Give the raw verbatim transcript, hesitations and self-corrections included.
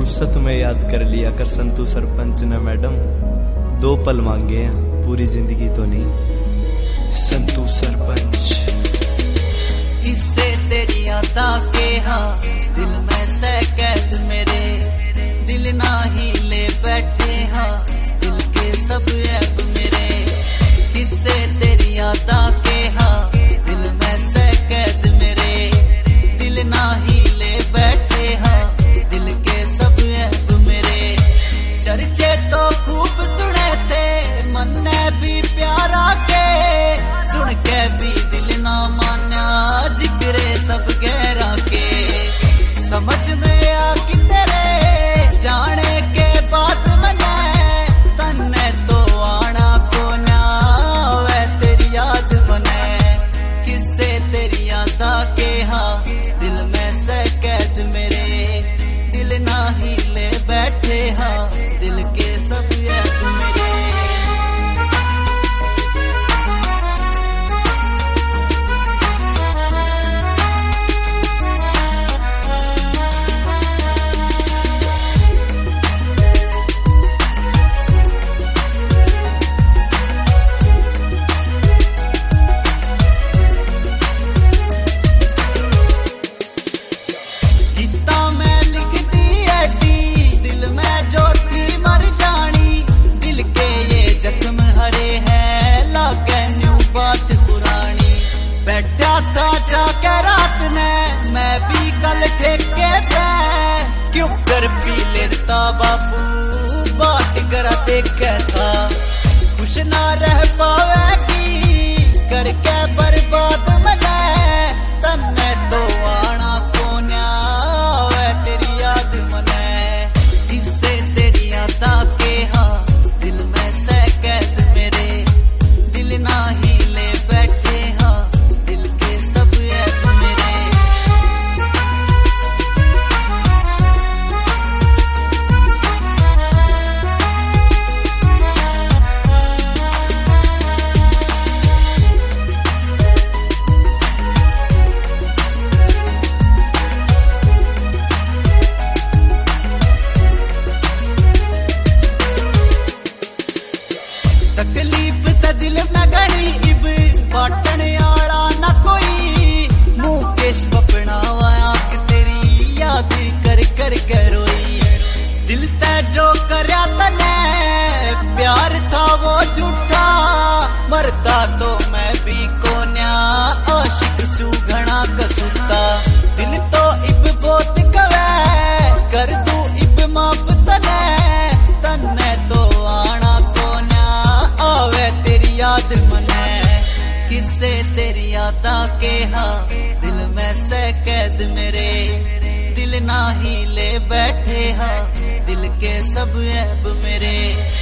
फुर्सत में याद कर लिया कर संतू सरपंच ने मैडम, दो पल मांगे हैं पूरी जिंदगी तो नहीं। संतू सरपंच किससे तेरी यादा के हाँ दिल में से कैद मेरे, दिल ना ही ले बैठे हाँ दिल के सब ऐब मेरे। किससे तेरी यादा के हाँ दिल में से कैद मेरे, दिल ना ही ले बैठे हाँ दिल के सब ऐब मेरे। चर्चे तो खूब सुने थे मन ने भी प्यारा के, सुन के भी दिल ना माना जिक्रे सब गहरा के। समझ में आ कि तेरे जाने के बाद मने तन्ने तो आना को ना वे तेरी याद बने। किससे तेरी यादा के हाँ दिल में से कैद मेरे, दिल ना ही ले बैठे हाँ दिल के सब ऐब मेरे। जाके रात ने मैं भी कल ठेके पे क्यों कर पी लेता बाबू बाट करा देखे था। खुश ना रह पावेगी करके बर्बाद मने तन्ने तो आना कोन्या वे तेरी याद मने। किससे तेरी यादा के हाँ दिल में से कैद मेरे, दिल ना ही ले बैठे हाँ दिल के सब ऐब मेरे। तकलीफ से दिल में गणी इब बाटन आला ना कोई, मुकेश बपनावा आंख तेरी याद कर कर के रोई। दिल ते जो करया तने प्यार था वो झूठा, मरता तो मैं भी कोन्या आशिक सू घना कसूता। दिल तो इब बहुत कवे कर दू इब माफ तने, तन्ने तो आना आवे तेरी याद मने। किससे तेरी यादा के हाँ दिल में से कैद मेरे, दिल ना ही ले बैठे हाँ दिल के सब ऐब मेरे।